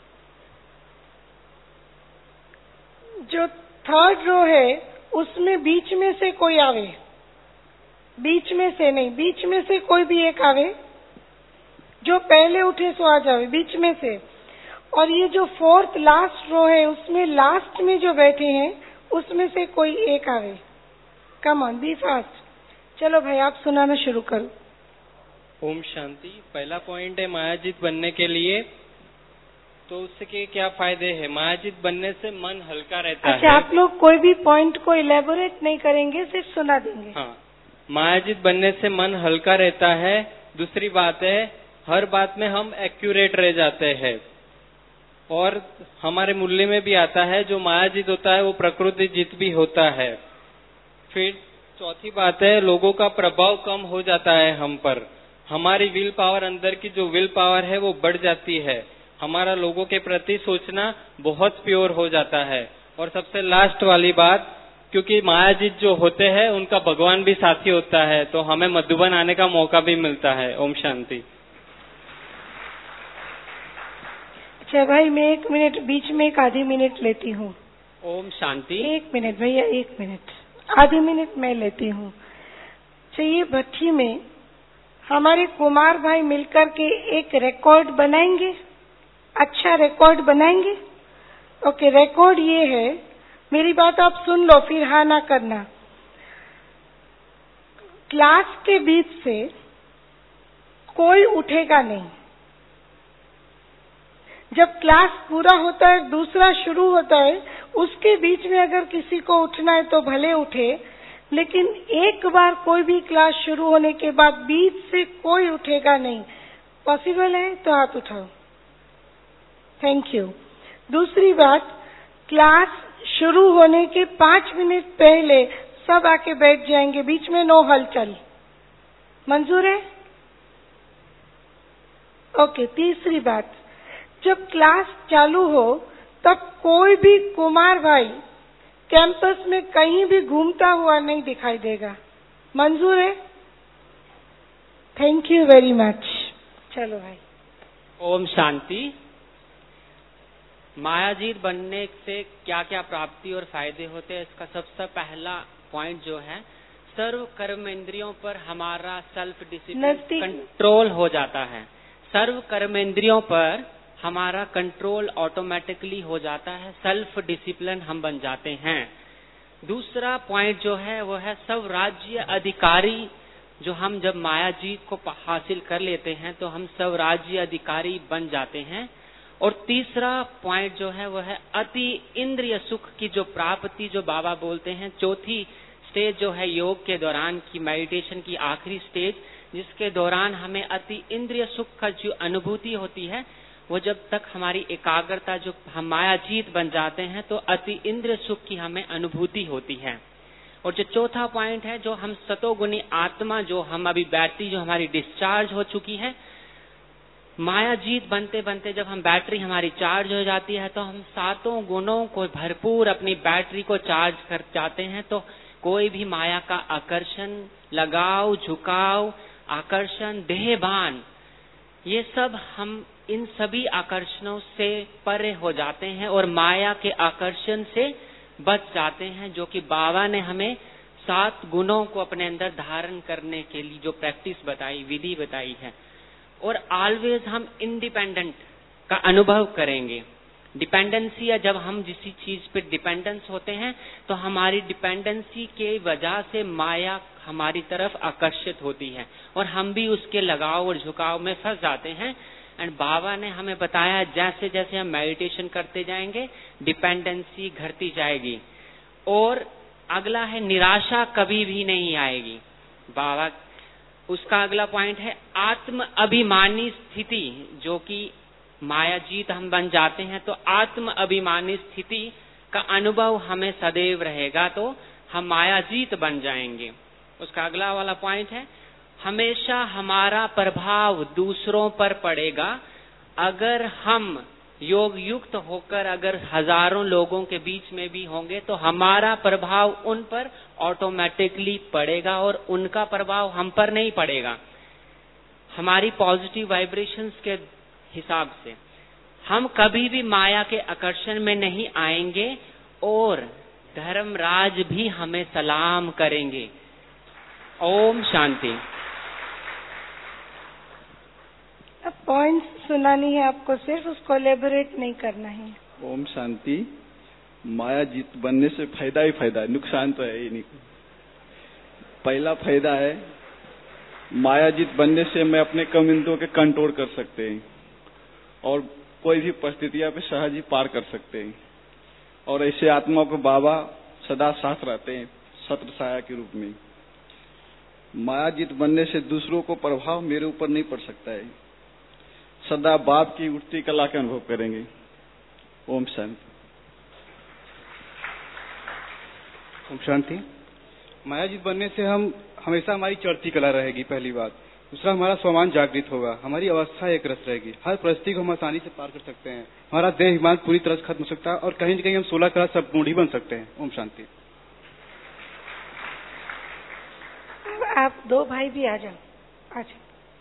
जो थर्ड रो है उसमें बीच में से कोई आवे, बीच में से नहीं, बीच में से कोई भी एक आवे, जो पहले उठे सो आ जावे बीच में से। और ये जो फोर्थ लास्ट रो है उसमें लास्ट में जो बैठे हैं उसमें से कोई एक आवे। Come on, be fast. चलो भाई आप सुनाना शुरू करो। ओम शांति। पहला पॉइंट है मायाजीत बनने के लिए, तो उसके क्या फायदे हैं? मायाजीत बनने से मन हल्का रहता है। अच्छा, आप लोग कोई भी पॉइंट को इलेबोरेट नहीं करेंगे, सिर्फ सुना देंगे। हाँ, मायाजीत बनने से मन हल्का रहता है। दूसरी बात है, हर बात में हम एक्यूरेट रह जाते हैं। और हमारे मूल्य में भी आता है, जो मायाजीत होता है वो प्रकृति जीत भी होता है। फिर चौथी बात है, लोगों का प्रभाव कम हो जाता है हम पर। हमारी विल पावर, अंदर की जो विल पावर है वो बढ़ जाती है। हमारा लोगों के प्रति सोचना बहुत प्योर हो जाता है। और सबसे लास्ट वाली बात, क्योंकि मायाजीत जो होते हैं उनका भगवान भी साथी होता है, तो हमें मधुबन आने का मौका भी मिलता है। ओम शांति। अच्छा भाई, मैं 1 मिनट बीच में, एक आधी मिनट लेती हूँ। ओम शांति। 1 मिनट भैया, 1 मिनट, आधी मिनट मैं लेती हूँ। चाहिए भट्टी में हमारे कुमार भाई मिलकर के एक रिकॉर्ड बनाएंगे, अच्छा रिकॉर्ड बनाएंगे। ओके, रिकॉर्ड ये है, मेरी बात आप सुन लो फिर हाँ ना करना। क्लास के बीच से कोई उठेगा नहीं। जब क्लास पूरा होता है, दूसरा शुरू होता है, उसके बीच में अगर किसी को उठना है तो भले उठे, लेकिन एक बार कोई भी क्लास शुरू होने के बाद बीच से कोई उठेगा नहीं। पॉसिबल है तो हाथ उठाओ। Thank you. दूसरी बात, क्लास शुरू होने के 5 मिनट पहले सब आके बैठ जाएंगे, बीच में नो हलचल। मंजूर है? ओके। तीसरी बात, जब क्लास चालू हो तब कोई भी कुमार भाई कैंपस में कहीं भी घूमता हुआ नहीं दिखाई देगा। मंजूर है? Thank you very much. चलो भाई। ओम शांति। मायाजीत बनने से क्या क्या प्राप्ति और फायदे होते हैं, इसका सबसे पहला पॉइंट जो है, सर्व कर्म इंद्रियों पर हमारा सेल्फ डिसिप्लिन कंट्रोल हो जाता है। सर्व कर्म इंद्रियों पर हमारा कंट्रोल ऑटोमेटिकली हो जाता है, सेल्फ डिसिप्लिन हम बन जाते हैं। दूसरा पॉइंट जो है वो है स्वराज्य अधिकारी। जो हम जब मायाजीत को हासिल कर लेते हैं तो हम स्वराज्य अधिकारी बन जाते हैं। और तीसरा पॉइंट जो है वो है अति इंद्रिय सुख की जो प्राप्ति, जो बाबा बोलते हैं चौथी स्टेज जो है योग के दौरान की, मेडिटेशन की आखिरी स्टेज, जिसके दौरान हमें अति इंद्रिय सुख का जो अनुभूति होती है, वो जब तक हमारी एकाग्रता, जो हम मायाजीत बन जाते हैं तो अति इंद्रिय सुख की हमें अनुभूति होती है। और जो चौथा पॉइंट है, जो हम सतोगुणी आत्मा, जो हम अभी बैटरी जो हमारी डिस्चार्ज हो चुकी है, मायाजीत बनते बनते जब हम बैटरी हमारी चार्ज हो जाती है तो हम सातों गुणों को भरपूर अपनी बैटरी को चार्ज कर जाते हैं। तो कोई भी माया का आकर्षण, लगाव, झुकाव, आकर्षण, देहभान, ये सब हम इन सभी आकर्षणों से परे हो जाते हैं और माया के आकर्षण से बच जाते हैं, जो कि बाबा ने हमें 7 गुणों को अपने अंदर धारण करने के लिए जो प्रैक्टिस बताई, विधि बताई है। और ऑलवेज हम इंडिपेंडेंट का अनुभव करेंगे। डिपेंडेंसी, या जब हम किसी चीज पे डिपेंडेंस होते हैं तो हमारी डिपेंडेंसी के वजह से माया हमारी तरफ आकर्षित होती है और हम भी उसके लगाव और झुकाव में फंस जाते हैं। एंड बाबा ने हमें बताया जैसे जैसे हम मेडिटेशन करते जाएंगे डिपेंडेंसी घटती जाएगी। और अगला है निराशा कभी भी नहीं आएगी। बाबा उसका अगला पॉइंट है आत्म अभिमानी स्थिति, जो कि मायाजीत हम बन जाते हैं तो आत्म अभिमानी स्थिति का अनुभव हमें सदैव रहेगा, तो हम मायाजीत बन जाएंगे। उसका अगला वाला पॉइंट है हमेशा हमारा प्रभाव दूसरों पर पड़ेगा। अगर हम योग युक्त होकर अगर हजारों लोगों के बीच में भी होंगे तो हमारा प्रभाव उन पर ऑटोमेटिकली पड़ेगा और उनका प्रभाव हम पर नहीं पड़ेगा। हमारी पॉजिटिव वाइब्रेशंस के हिसाब से हम कभी भी माया के आकर्षण में नहीं आएंगे और धर्मराज भी हमें सलाम करेंगे। ओम शांति। अब पॉइंट्स सुनानी है आपको, सिर्फ उसको एलेबोरेट नहीं करना है। ओम शांति। माया जीत बनने से फायदा ही फायदा है, नुकसान तो है ही नहीं। पहला फायदा है माया जीत बनने से मैं अपने कम इंद्रियों के कंट्रोल कर सकते हैं और कोई भी परिस्थितियां पे सहज ही पार कर सकते हैं। और ऐसे आत्मा को बाबा सदा साथ रहते हैं छत्र छाया के रूप में। माया जीत बनने से दूसरों को प्रभाव मेरे ऊपर नहीं पड़ सकता है। सदा बाप की उठती कला का अनुभव करेंगे। ओम शांति। ओम शांति। माया जीत बनने से हम हमेशा हमारी चढ़ती कला रहेगी, पहली बात। दूसरा, हमारा स्वमान जागृत होगा, हमारी अवस्था एक रस रहेगी, हर परिस्थिति को हम आसानी से पार कर सकते हैं। हमारा देह अभिमान पूरी तरह से खत्म हो सकता है और कहीं न कहीं हम 16 कला सब गुण ही बन सकते हैं। ओम शांति। आप दो भाई भी आ जाओ। अच्छा।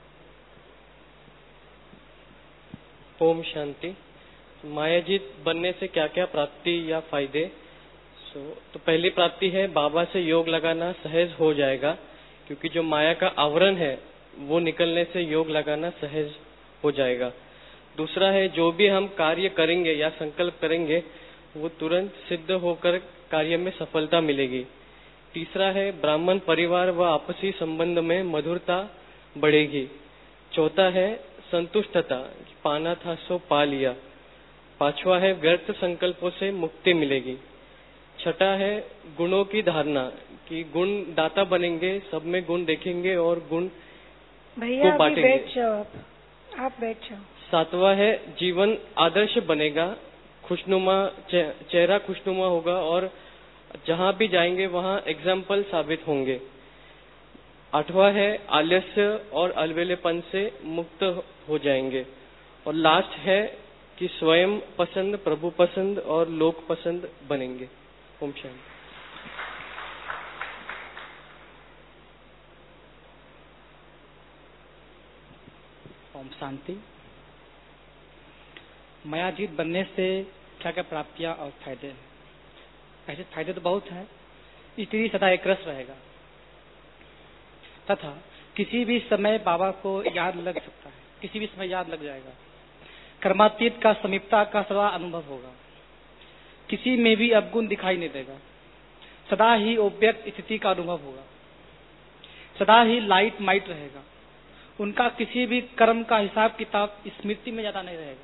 ओम शांति। मायाजीत बनने से क्या क्या प्राप्ति या फायदे? तो पहली प्राप्ति है बाबा से योग लगाना सहज हो जाएगा, क्योंकि जो माया का आवरण है वो निकलने से योग लगाना सहज हो जाएगा। दूसरा है जो भी हम कार्य करेंगे या संकल्प करेंगे वो तुरंत सिद्ध होकर कार्य में सफलता मिलेगी। तीसरा है ब्राह्मण परिवार व आपसी संबंध में मधुरता बढ़ेगी। चौथा है संतुष्टता, पाना था सो पा लिया। पांचवा है व्यर्थ संकल्पों से मुक्ति मिलेगी। छठा है गुणों की धारणा कि गुण दाता बनेंगे, सब में गुण देखेंगे और गुण को बांटेंगे। आप बैठ जाओ। सातवां है जीवन आदर्श बनेगा, खुशनुमा चेहरा खुशनुमा होगा और जहां भी जाएंगे वहां एग्जाम्पल साबित होंगे। आठवां है आलस्य और अलवेलेपन से मुक्त हो जाएंगे। और लास्ट है कि स्वयं पसंद, प्रभु पसंद और लोक पसंद बनेंगे। ओम शांति। ओम शांति। मायाजीत बनने से क्या क्या प्राप्तियां और फायदे हैं? ऐसे फायदे तो बहुत हैं। स्त्री सदा एक रस रहेगा तथा किसी भी समय बाबा को याद लग सकता है, किसी भी समय याद लग जाएगा। कर्मातीत का समीपता का सदा अनुभव होगा, किसी में भी अवगुण दिखाई नहीं देगा। सदा ही अव्यक्त स्थिति का अनुभव होगा, सदा ही लाइट माइट रहेगा। उनका किसी भी कर्म का हिसाब किताब स्मृति में ज्यादा नहीं रहेगा।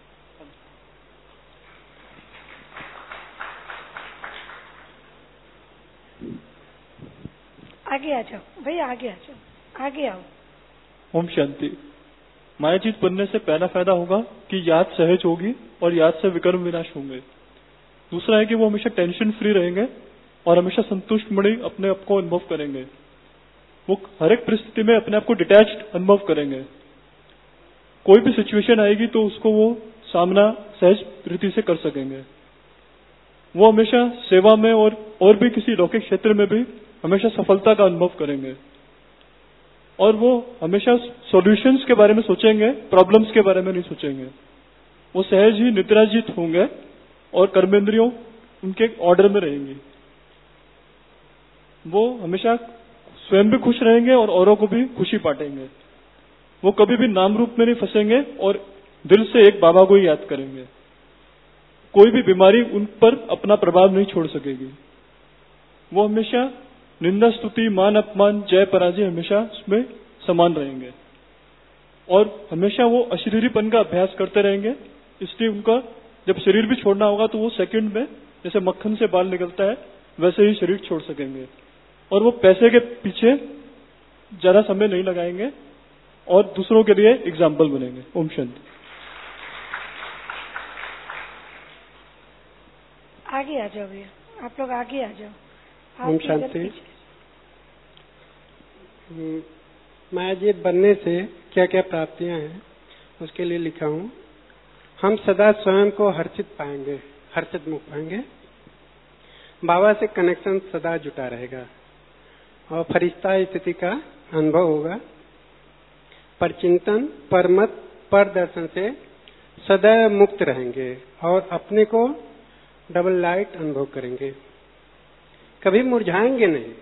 आगे आ जाओ भैया, आगे आ जाओ, आगे आओ। ओम शांति। मायाजीत बनने से पहला फायदा होगा कि याद सहज होगी और याद से विकर्म विनाश होंगे। दूसरा है कि वो हमेशा टेंशन फ्री रहेंगे और हमेशा संतुष्ट मणि अपने आप को अनुभव करेंगे। वो हर एक परिस्थिति में अपने आप को डिटैच्ड अनुभव करेंगे। कोई भी सिचुएशन आएगी तो उसको वो सामना सहज रीति से कर सकेंगे। वो हमेशा सेवा में और भी किसी लौकिक क्षेत्र में भी हमेशा सफलता का अनुभव करेंगे। और वो हमेशा सॉल्यूशंस के बारे में सोचेंगे, प्रॉब्लम्स के बारे में नहीं सोचेंगे। वो सहज ही निद्राजित होंगे और कर्मेंद्रियों उनके ऑर्डर में रहेंगी। वो हमेशा स्वयं भी खुश रहेंगे और औरों को भी खुशी बांटेंगे। वो कभी भी नाम रूप में नहीं फंसेंगे और दिल से एक बाबा को ही याद करेंगे। कोई भी बीमारी उन पर अपना प्रभाव नहीं छोड़ सकेगी। वो हमेशा निंदा स्तुति मान अपमान जय पराजय हमेशा उसमें समान रहेंगे और हमेशा वो अशरीरीपन का अभ्यास करते रहेंगे। इसलिए उनका जब शरीर भी छोड़ना होगा तो वो सेकंड में जैसे मक्खन से बाल निकलता है वैसे ही शरीर छोड़ सकेंगे। और वो पैसे के पीछे ज्यादा समय नहीं लगाएंगे और दूसरों के लिए एग्जाम्पल बनेंगे। ओम शांति। आगे आ जाओ भैया, आप लोग आगे आ जाओ। ओम शांति। मायाजीत बनने से क्या क्या प्राप्तियां हैं, उसके लिए लिखा हूँ। हम सदा स्वयं को हर्षित पाएंगे, हर्षित मुख पाएंगे। बाबा से कनेक्शन सदा जुटा रहेगा और फरिश्ता स्थिति का अनुभव होगा। पर चिंतन, पर मत, पर दर्शन से सदैव मुक्त रहेंगे और अपने को डबल लाइट अनुभव करेंगे, कभी मुरझाएंगे नहीं।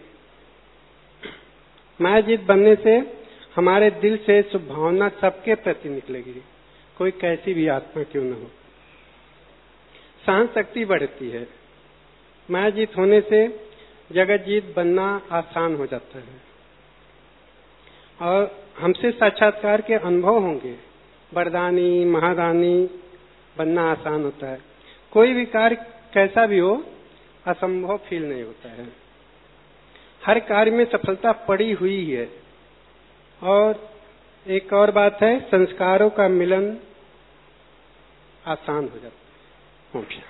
मायाजीत बनने से हमारे दिल से शुभ भावना सबके प्रति निकलेगी, कोई कैसी भी आत्मा क्यों न हो। सहन शक्ति बढ़ती है। मायाजीत होने से जगत जीत बनना आसान हो जाता है और हमसे साक्षात्कार के अनुभव होंगे। वरदानी, महादानी बनना आसान होता है। कोई भी कार्य कैसा भी हो, असंभव फील नहीं होता है। हर कार्य में सफलता पड़ी हुई है। और एक और बात है, संस्कारों का मिलन आसान हो जाता है।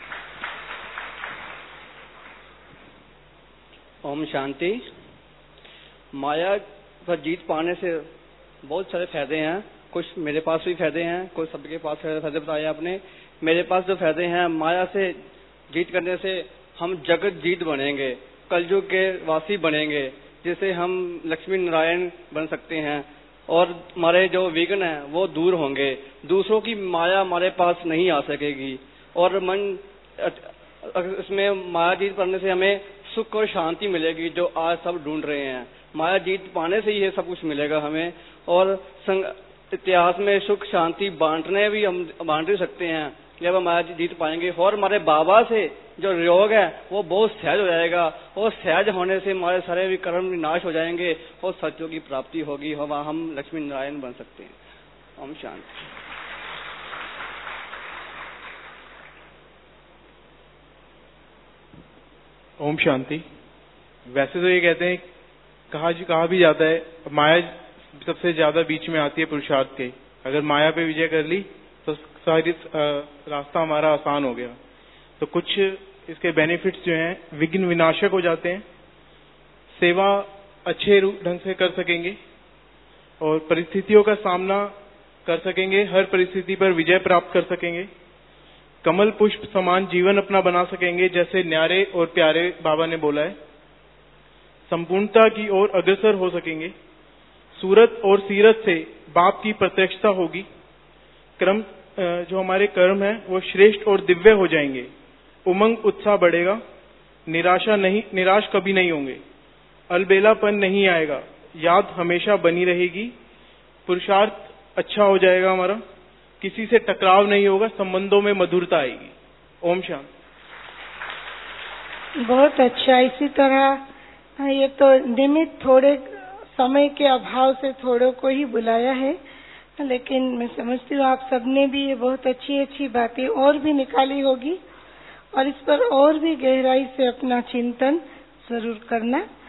ओम शांति। माया पर जीत पाने से बहुत सारे फायदे हैं। कुछ मेरे पास भी फायदे हैं, कुछ सबके पास फायदे बताए आपने। मेरे पास जो फायदे हैं, माया से जीत करने से हम जगत जीत बनेंगे, कलयुग के वासी बनेंगे, जिससे हम लक्ष्मी नारायण बन सकते हैं और हमारे जो विघ्न हैं वो दूर होंगे। दूसरों की माया हमारे पास नहीं आ सकेगी और मन इसमें माया जीत करने से हमें सुख और शांति मिलेगी, जो आज सब ढूंढ रहे हैं। माया जीत पाने से ही ये सब कुछ मिलेगा हमें। और इतिहास में सुख शांति बांटने भी हम बांट ही सकते हैं जब हम माया जीत पाएंगे। और हमारे बाबा से जो योग है वो बहुत सहज हो जाएगा और सहज होने से हमारे सारे भी कर्म विनाश हो जाएंगे और सत्यों की प्राप्ति होगी और हम लक्ष्मी नारायण बन सकते हैं। ओम शांति। ओम शांति। वैसे तो ये कहते हैं, कहा भी जाता है, माया सबसे ज्यादा बीच में आती है पुरुषार्थ के। अगर माया पे विजय कर ली तो सारी रास्ता हमारा आसान हो गया। तो कुछ इसके बेनिफिट्स जो हैं, विघ्न विनाशक हो जाते हैं, सेवा अच्छे ढंग से कर सकेंगे और परिस्थितियों का सामना कर सकेंगे, हर परिस्थिति पर विजय प्राप्त कर सकेंगे। कमल पुष्प समान जीवन अपना बना सकेंगे, जैसे न्यारे और प्यारे बाबा ने बोला है। संपूर्णता की ओर अग्रसर हो सकेंगे। सूरत और सीरत से बाप की प्रत्यक्षता होगी। क्रम जो हमारे कर्म है वो श्रेष्ठ और दिव्य हो जाएंगे। उमंग उत्साह बढ़ेगा। निराश कभी नहीं होंगे। अलबेलापन नहीं आएगा। याद हमेशा बनी रहेगी। पुरुषार्थ अच्छा हो जाएगा हमारा। किसी से टकराव नहीं होगा। संबंधों में मधुरता आएगी। ओम शांति। बहुत अच्छा। इसी तरह ये तो निमित्त थोड़े समय के अभाव से थोड़ों को ही बुलाया है, लेकिन मैं समझती हूँ आप सबने भी ये बहुत अच्छी अच्छी बातें और भी निकाली होगी और इस पर और भी गहराई से अपना चिंतन जरूर करना।